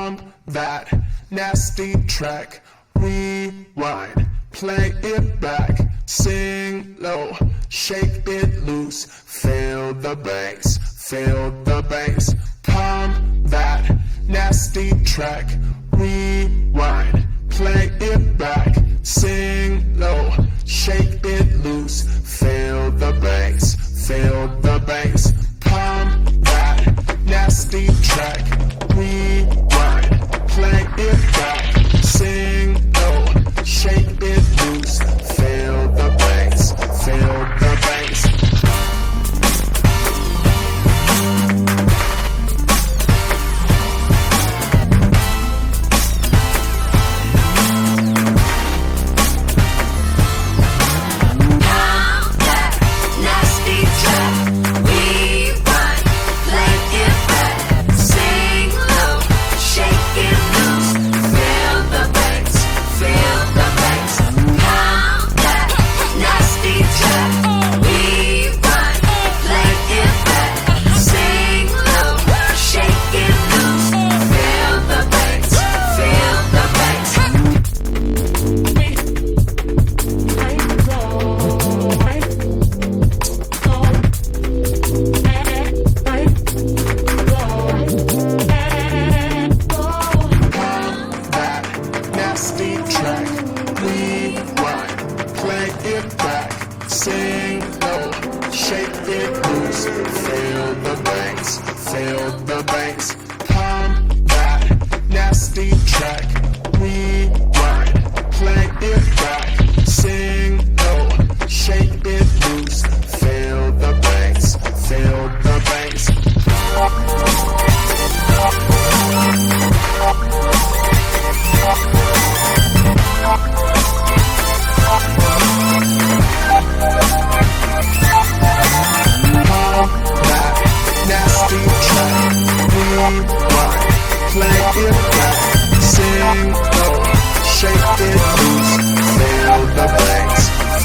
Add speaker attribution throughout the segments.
Speaker 1: pump that nasty track, rewind, play it back, sing low, shake it loose, feel the bass, pump that nasty track, rewind, play it back, sing low, shake it loose, feel the bass, pump that nasty track, rewind, play it back, sing low, shake it loose, feel the bass, sing low, shake it loose, feel the bass, pump that nasty track, rewind, play it back, sing low, shake it loose, feel the bass, play it back, sing low, shake it loose, feel the bass,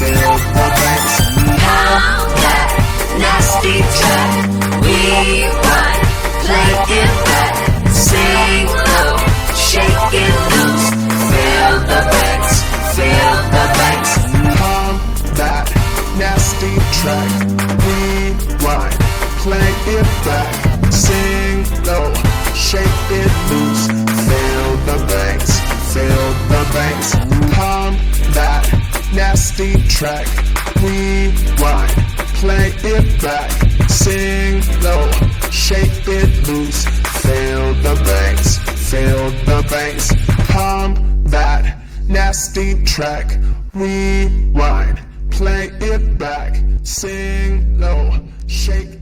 Speaker 2: Pump that nasty track, rewind, play it back, sing low, shake it loose, feel the bass,
Speaker 1: pump that nasty track, rewind, play it back, sing low, shake it loose, feel the bass, pump that nasty track, rewind, play it back, sing low, shake it loose, feel the bass, pump that nasty track, rewind, play it back, sing low, shake